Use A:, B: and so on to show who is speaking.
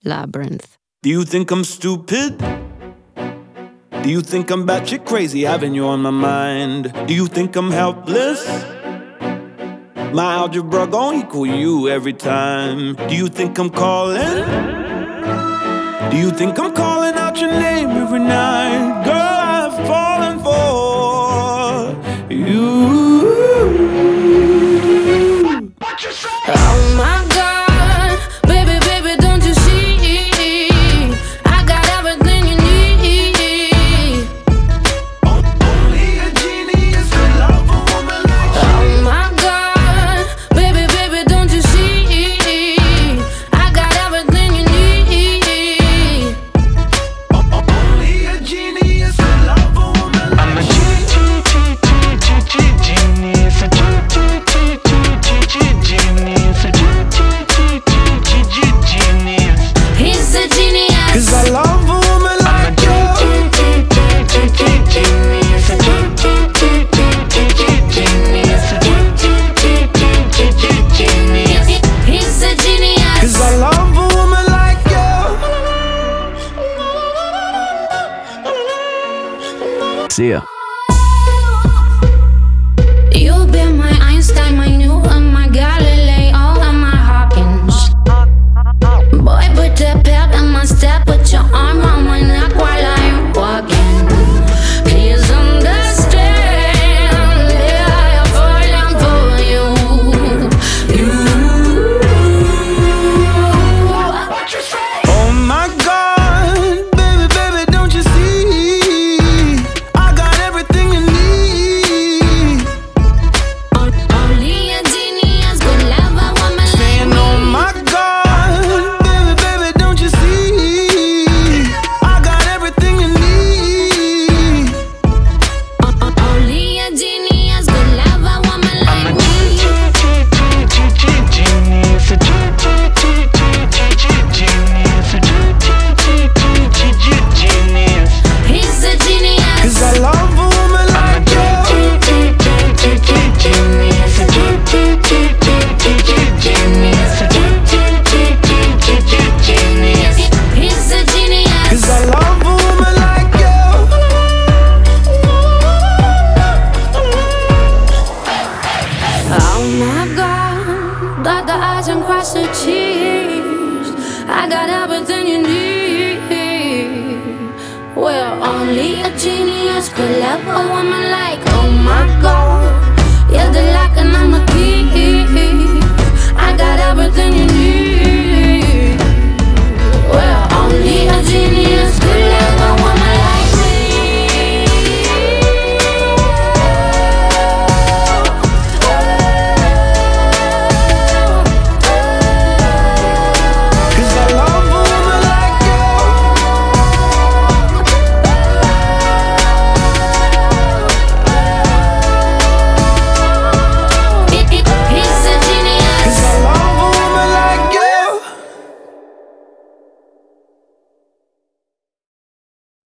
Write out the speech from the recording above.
A: Labyrinth.
B: Do you think I'm stupid? Do you think I'm batshit crazy, having you on my mind? Do you think I'm helpless? My algebra gon' equal you every time. Do you think I'm calling? Do you think I'm calling out your name every night? Girl, I've fallen for you. What you say?
C: Oh my God, baby, baby, don't you see? I got everything you need.
B: Only a genius could love a woman like you.
C: Oh my God, baby, baby, don't you see? I got everything you need.
B: Only a genius could love a woman like
D: I'm a
B: you.
D: genius, a genius, genius.
C: He's a genius.
B: 'Cause I love a woman
D: I'm a
B: like you.
D: genius, a genius.
C: He's a genius.
B: 'Cause I love a woman like you.
E: See ya.
C: You've been my Einstein, my Newton, my Galileo, and my Hawkins. Boy, put the pep in my step, put your arm around my neck while I'm walking. Please understand, yeah, I'm falling for you.
B: Oh my God, baby, baby, don't you see? I got everything you need.
C: Only a genius could love a woman like
B: Saying,
C: me.
B: oh my God, baby, baby, don't you see? I got everything you need.
C: Only a genius could love a woman
D: I'm a
C: like me.
D: genius, a genius.
C: He's a genius.
B: 'Cause I love a woman like you.
D: Genius, a genius.
C: He's a genius.
B: 'Cause I love a woman like you.
C: Oh my God, dot the I's and cross the T's. I got everything you need. Well, only a genius could love a woman like. Oh my God, you're the lock and I'm a key.